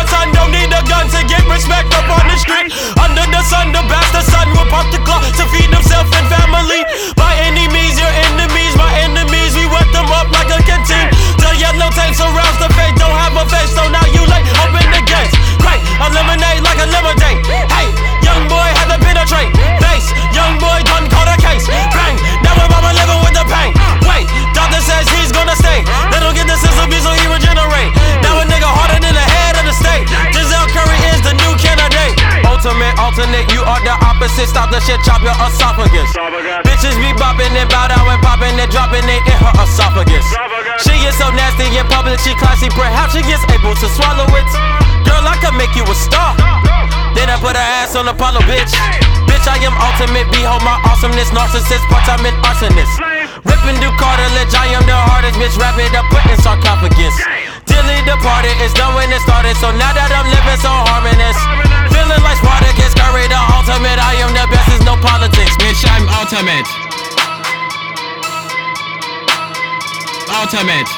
son don't need a gun to get respect up on the street. Under the sun, the bastard son will pop the clock to feed himself and family. By any means, your enemies, my enemies, we wet them up like a canteen. The yellow tape surrounds the face, don't have a face, so now you late, open the gates. Great, eliminate like a lemonade. Hey, young boy had to penetrate. Face, young boy done caught a case. Bang, now my mama living with the pain. Wait, doctor says he's gonna stay. They don't get the sense of me, so he regenerate. Now a nigga harder than the head of the state. Giselle Curry is the new candidate. Ultimate, alternate, you are the opposite. Stop the shit, chop your esophagus. Bitches be bopping and bow down and popping and dropping it in her esophagus. She is so nasty in public, she classy, perhaps she gets able to swallow it. Girl, I could make you a star. Then I put her ass on Apollo, bitch. Bitch, I am ultimate, behold my awesomeness. Narcissist, part-time and arsonist. Ripping through cartilage, I am the hardest, bitch. Wrap it up, put in sarcophagus. Dilly departed, it's done when it started. So now that I'm living so harmonious, feeling like Spartacus, Curry the ultimate. I am the best, there's no politics. Bitch, I'm ultimate. Ultimate.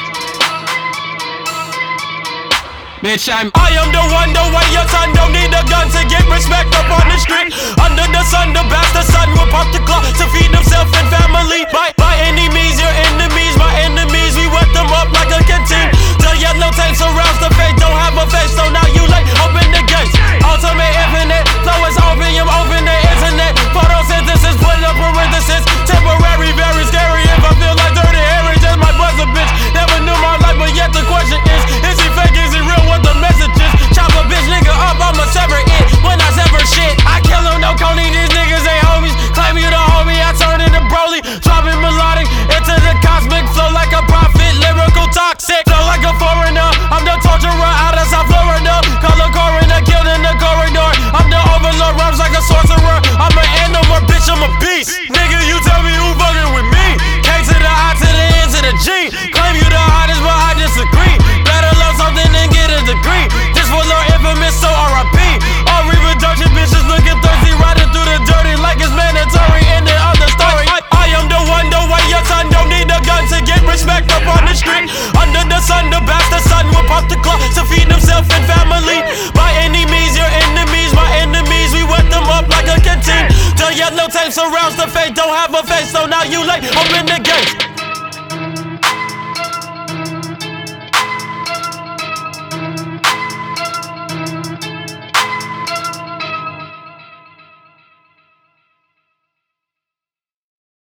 Bitch, I am the one, the way your son don't need a gun to get respect up on the street. Under the sun, the bastard son will pop the clock to feed himself and family. By any means, your enemies, my enemies, we wet them up like a canteen.